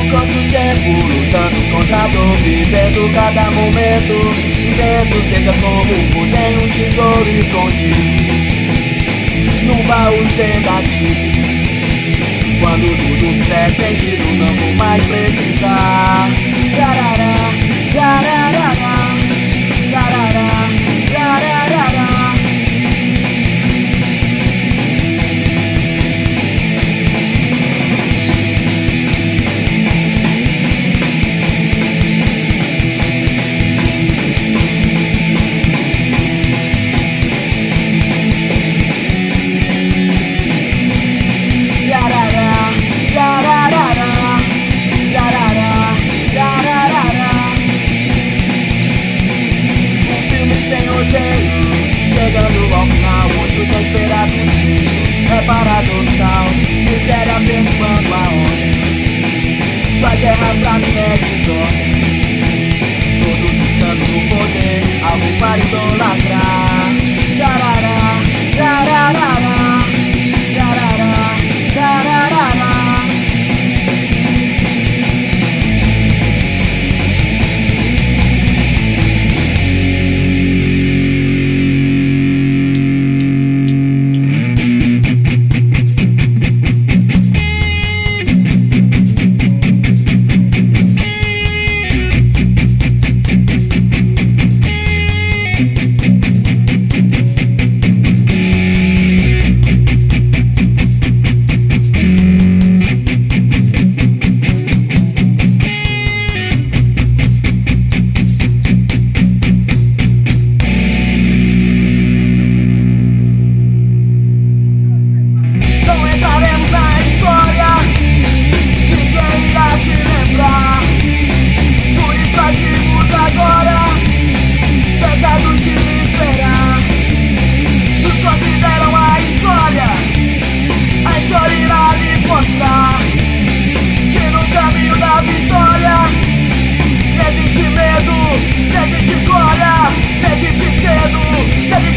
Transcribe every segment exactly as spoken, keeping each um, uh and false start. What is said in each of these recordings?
quanto tempo lutando contra a dor, vivendo cada momento intenso, seja como for, tem um tesouro escondido num baú sedativo. Quando tudo fizer sentido, não vou mais precisar. Tarará, tarará, tarará, tarará. Chegando ao final, muito tão esperado é paradoxal, miséria perturbando a onda. Sua guerra pra mim é desordem, todos buscando o poder, algo para idolatrar. Tarará, tarará, tarará, tarará.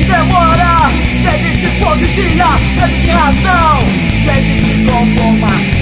Não existe razão, não existe conformação.